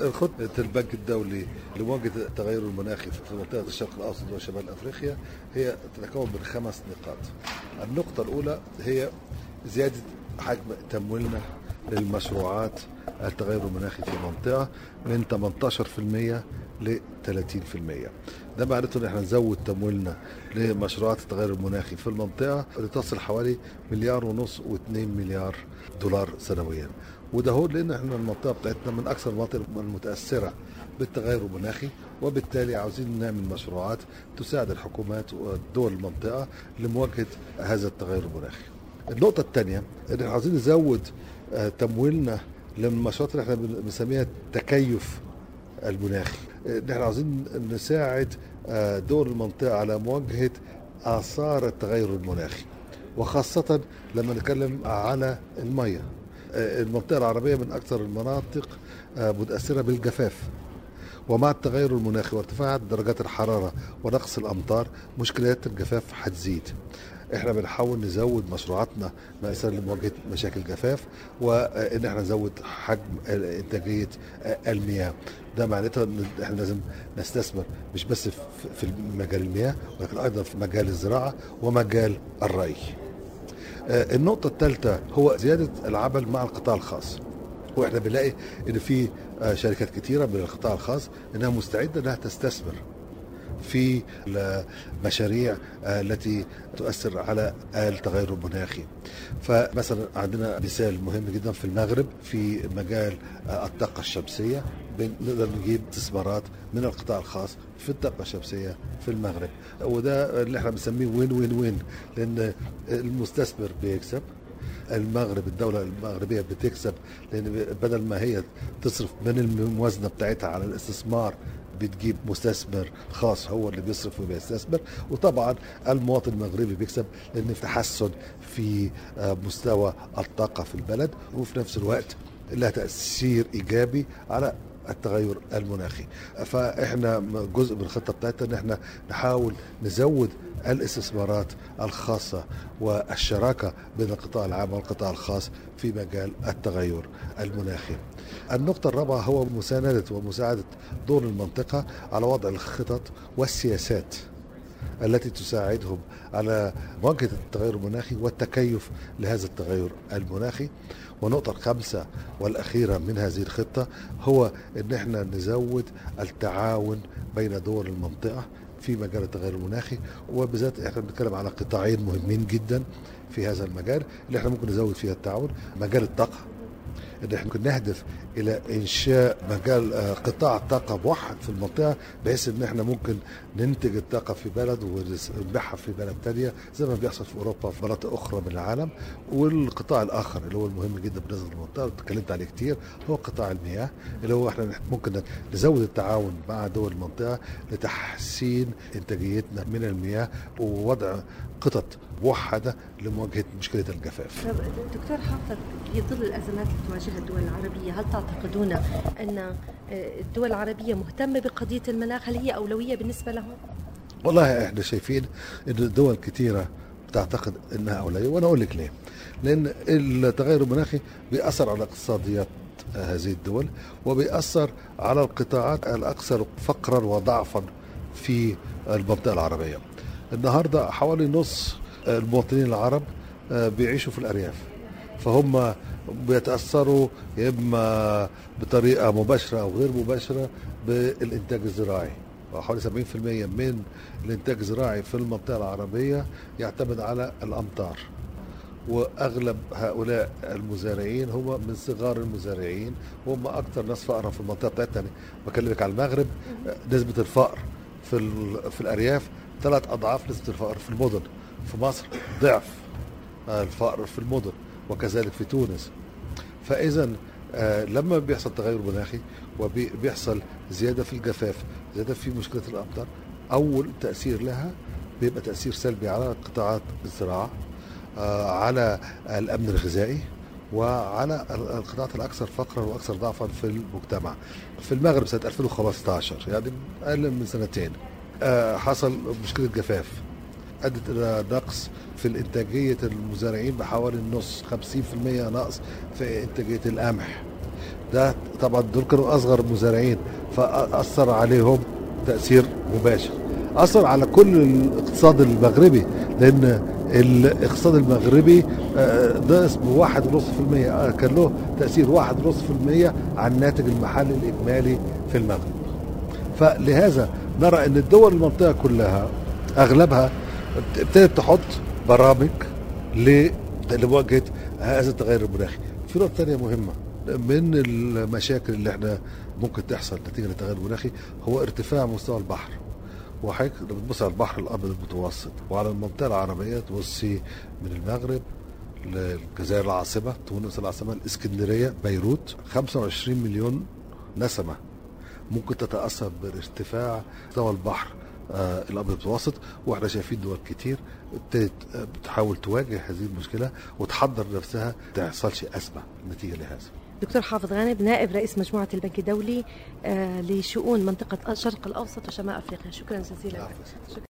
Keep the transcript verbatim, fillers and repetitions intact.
خطة البنك الدولي لمواجهة التغير المناخي في منطقة الشرق الأوسط وشمال أفريقيا هي تتكون من خمس نقاط. النقطة الأولى هي زيادة حجم تمويلنا للمشروعات التغير المناخي في المنطقة من ثمانية عشر بالمئة ل ثلاثين بالمئة. ده معناته ان احنا نزود تمويلنا لمشروعات التغير المناخي في المنطقة لتصل حوالي مليار ونص واثنين مليار دولار سنويا. وده هو لان احنا المنطقة بتاعتنا من اكثر المناطق المتأثرة بالتغير المناخي، وبالتالي عاوزين نعمل مشروعات تساعد الحكومات ودول المنطقة لمواجهة هذا التغير المناخي. النقطة الثانية ان احنا عاوزين نزود تمويلنا للمشروعات اللي احنا بنسميها التكيف المناخي. احنا عاوزين نساعد دول المنطقة على مواجهة آثار التغير المناخي، وخاصة لما نتكلم على المياه. المنطقة العربية من أكثر المناطق متأثرة بالجفاف، ومع التغير المناخي وارتفاع درجات الحرارة ونقص الأمطار مشكلات الجفاف هتزيد. احنا بنحاول نزود مشروعاتنا مثلا لمواجهه مشاكل الجفاف، وان احنا نزود حجم انتاجيه المياه. ده معناته ان احنا لازم نستثمر مش بس في مجال المياه، ولكن ايضا في مجال الزراعه ومجال الري. النقطه الثالثه هو زياده العمل مع القطاع الخاص، واحنا بنلاقي ان في شركات كثيره من القطاع الخاص انها مستعده انها تستثمر في المشاريع التي تؤثر على التغير المناخي. فمثلا عندنا مثال مهم جدا في المغرب في مجال الطاقة الشمسية، بنقدر نجيب استثمارات من القطاع الخاص في الطاقة الشمسية في المغرب، وده اللي احنا بنسميه وين وين وين، لأن المستثمر بيكسب، المغرب الدولة المغربية بتكسب، لأن بدل ما هي تصرف من الموازنة بتاعتها على الاستثمار بتجيب مستثمر خاص هو اللي بيصرف وبيستثمر، وطبعا المواطن المغربي بيكسب لأن في تحسن في مستوى الطاقة في البلد، وفي نفس الوقت لها تأثير إيجابي على التغير المناخي. فاحنا جزء من الخطه بتاعتنا ان احنا نحاول نزود الاستثمارات الخاصه والشراكه بين القطاع العام والقطاع الخاص في مجال التغير المناخي. النقطه الرابعه هو مسانده ومساعده دور المنطقه على وضع الخطط والسياسات التي تساعدهم على مواجهة التغير المناخي والتكيف لهذا التغير المناخي. والنقطة الخامسة والأخيرة من هذه الخطة هو أن احنا نزود التعاون بين دول المنطقة في مجال التغير المناخي، وبالذات احنا بنتكلم على قطاعين مهمين جدا في هذا المجال اللي احنا ممكن نزود فيها التعاون. مجال الطاقة، ان احنا ممكن نهدف الى انشاء مجال قطاع الطاقه موحد في المنطقه، بحيث ان احنا ممكن ننتج الطاقه في بلد ونبيعها في بلد ثانيه زي ما بيحصل في اوروبا وفي مناطق اخرى من العالم. والقطاع الاخر اللي هو المهم جدا بالنسبه للمنطقه واتكلمت عليه كتير هو قطاع المياه، اللي هو احنا ممكن نزود التعاون مع دول المنطقه لتحسين انتاجيتنا من المياه ووضع خطط موحده لمواجهه مشكله الجفاف. دكتور حافظ، في ظل الازمات اللي تواجهها الدول العربيه، هل تعتقدون ان الدول العربيه مهتمه بقضيه المناخ؟ هل هي اولويه بالنسبه لهم؟ والله احنا شايفين ان الدول كثيره بتعتقد انها اولويه، وانا اقول لك ليه. لان التغير المناخي بيأثر على اقتصاديات هذه الدول، وبيأثر على القطاعات الاكثر فقرا وضعفا في المنطقه العربيه. النهارده حوالي نص المواطنين العرب بيعيشوا في الارياف، فهم بيتاثروا اما بطريقه مباشره او غير مباشره بالانتاج الزراعي. حوالي سبعين بالمئة من الانتاج الزراعي في المنطقه العربيه يعتمد على الامطار، واغلب هؤلاء المزارعين هم من صغار المزارعين، وهم اكثر ناس فقرا في المنطقه بتاعتنا. يعني بكلمك على المغرب، نسبه الفقر في في الارياف ثلاث اضعاف نسبه الفقر في المدن. في مصر ضعف الفقر في المدن، وكذلك في تونس. فاذا لما بيحصل تغير مناخي وبيحصل زياده في الجفاف، زياده في مشكله الامطار، اول تاثير لها بيبقى تاثير سلبي على قطاعات الزراعه، على الامن الغذائي، وعلى القطاعات الاكثر فقرا واكثر ضعفا في المجتمع. في المغرب سنه ألفين وخمسطعش، يعني اقل من سنتين، حصل مشكله جفاف ادت الى نقص في الانتاجيه المزارعين بحوالي النص، خمسين بالمئة نقص في انتاجيه القمح. ده طبعا دول كانوا اصغر مزارعين، فاثر عليهم تاثير مباشر، اثر على كل الاقتصاد المغربي، لان الاقتصاد المغربي نقص بواحد ونص في المية، كان له تاثير واحد ونص في المية على الناتج المحلي الاجمالي في المغرب. فلهذا نرى ان الدول المنطقه كلها اغلبها ابتدت تحط برامج لمواجهه هذا التغير المناخي. في نقطه ثانيه مهمه من المشاكل اللي احنا ممكن تحصل نتيجه للتغير المناخي هو ارتفاع مستوى البحر. وحضرتك لما تبص على البحر الابيض المتوسط وعلى المنطقه العربيه، تبصي من المغرب للجزائر العاصمه تونس العاصمه الاسكندريه بيروت، خمسة وعشرين مليون نسمه ممكن تتاثر بارتفاع مستوى البحر آه الابيض المتوسط. واحنا شايفين دول كتير ابتدت بتحاول تواجه هذه المشكله وتحضر نفسها ما تحصلش ازمه نتيجه لهذا. دكتور حافظ غانم، نائب رئيس مجموعة البنك الدولي آه لشؤون منطقة الشرق الأوسط وشمال أفريقيا، شكرا جزيلا لك.